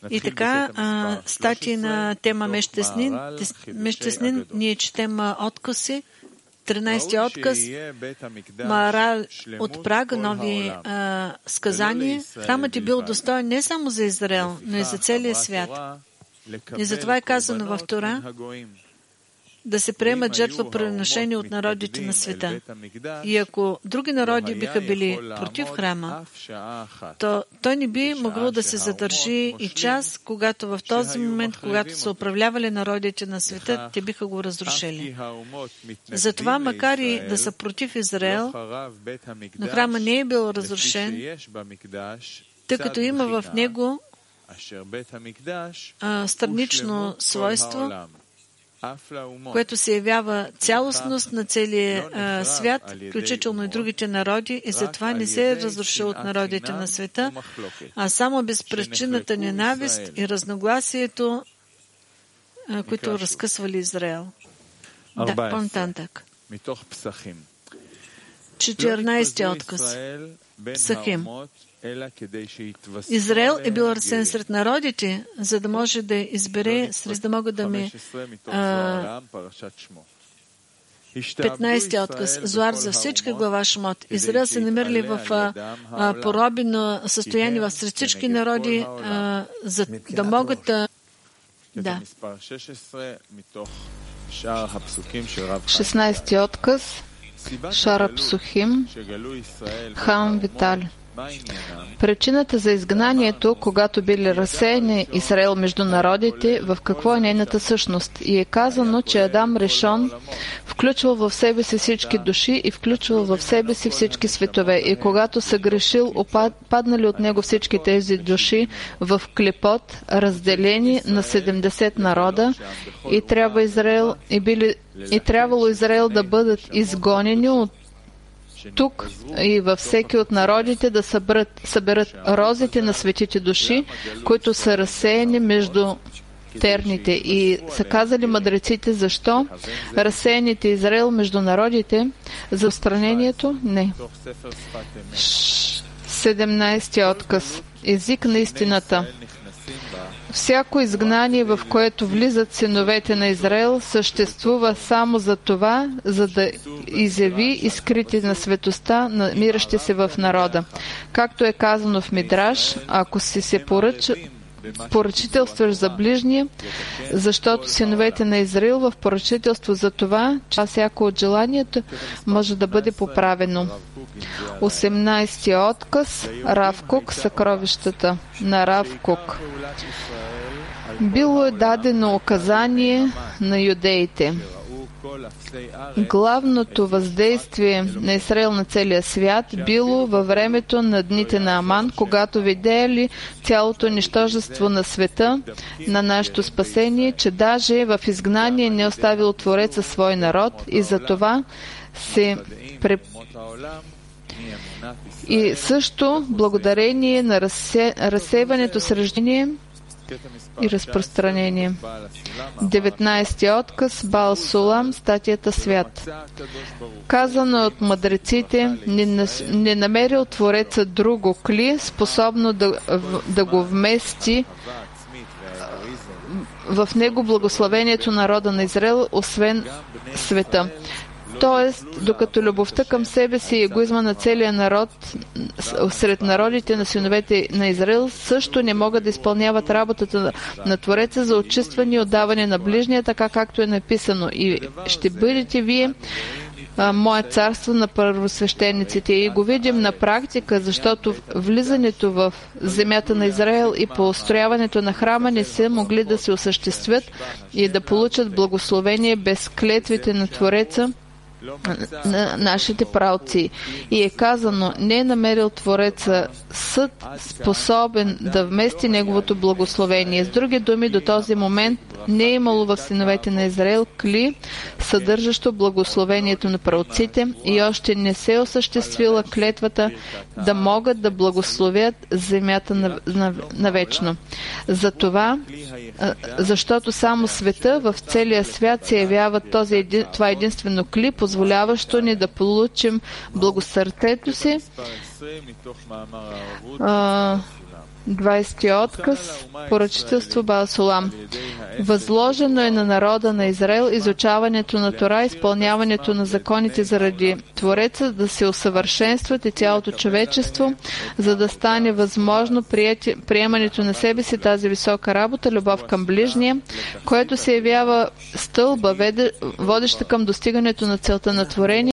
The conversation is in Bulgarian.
И така, статии на тема Мещеснин, ние четем откъси. 13-ти откъс, Маарал от Прага, нови сказания. Храмът е бил достоен не само за Израел, но и за целия свят. И затова е казано в Тора да се приемат жертвоприношения от народите на света. И ако други народи биха били против храма, то той не би могъл да се задържи и час, когато в този момент, когато са управлявали народите на света, те биха го разрушили. Затова, макар и да са против Израел, но храма не е бил разрушен, тъй като има в него странично свойство, което се явява цялостност на целия свят, включително и другите народи, и затова не се е разрушил от народите на света, а само безпричинната ненавист и разногласието, които разкъсвали Израел. Да, по-нататък. 14-ти отказ. Псахим. Израел е бил разсеян сред народите, за да може да избере, за да могат да ме 15-ти отказ. Зоар за всички, глава Шмот. Израел се намерили в поробено състояние в сред всички народи, за да могат да. 16-ти отказ. Шара Псухим. Хам Витал. Причината за изгнанието, когато били разсеяни Израел между народите, в какво е нейната същност? И е казано, че Адам Решон включвал в себе си всички души и включвал в себе си всички светове. И когато са грешил, паднали от него всички тези души в клепот, разделени на 70 народа, и трябвало Израел да бъдат изгонени от тук и във всеки от народите да съберат розите на светите души, които са разсеяни между терните. И са казали мъдреците, защо разсеяните Израел между народите за отстранението? Не. 17-ти отказ. Език на истината. Всяко изгнание, в което влизат синовете на Израел, съществува само за това, за да изяви изкрити на светостта, намиращи се в народа. Както е казано в Мидраш, ако си се поръчителстваш за ближния, защото синовете на Израил в поръчителство за това, че всяко от желанието може да бъде поправено. 18-ти отказ. Рав Кук, съкровищата на Рав Кук. Било е дадено указание на юдеите. Главното въздействие на Израел на целия свят било във времето на дните на Аман, когато видели цялото нищожество на света, на нашето спасение, че даже в изгнание не оставил Твореца свой народ, и за това се и също благодарение на разсейването с рождение и разпространение. 19-ти отказ. Баал Сулам, статията Свят. Казано от мъдреците, не намерил Твореца друго кли, способно да го вмести в него благословението народа на Израел, освен света. Тоест, докато любовта към себе си и егоизма на целия народ сред народите на синовете на Израел също не могат да изпълняват работата на Твореца за очистване и отдаване на ближния, така както е написано. И ще бъдете вие мое царство на първосвещениците. И го видим на практика, защото влизането в земята на Израел и поустрояването на храма не са могли да се осъществят и да получат благословение без клетвите на Твореца на нашите праотци. И е казано, не е намерил Твореца съд, способен да вмести неговото благословение. С други думи, до този момент не е имало в синовете на Израел кли, съдържащо благословението на праотците, и още не се е осъществила клетвата да могат да благословят земята навечно. Затова, защото само света в целия свят се явява това единствено кли, позволяващо ни да получим благосърдието си 20 отказ, поръчителство Баал Сулам. Възложено е на народа на Израел изучаването на Тора, изпълняването на законите заради Твореца, да се усъвършенстват и цялото човечество, за да стане възможно приемането на себе си тази висока работа, любов към ближния, което се явява стълба, водеща към достигането на целта на творение,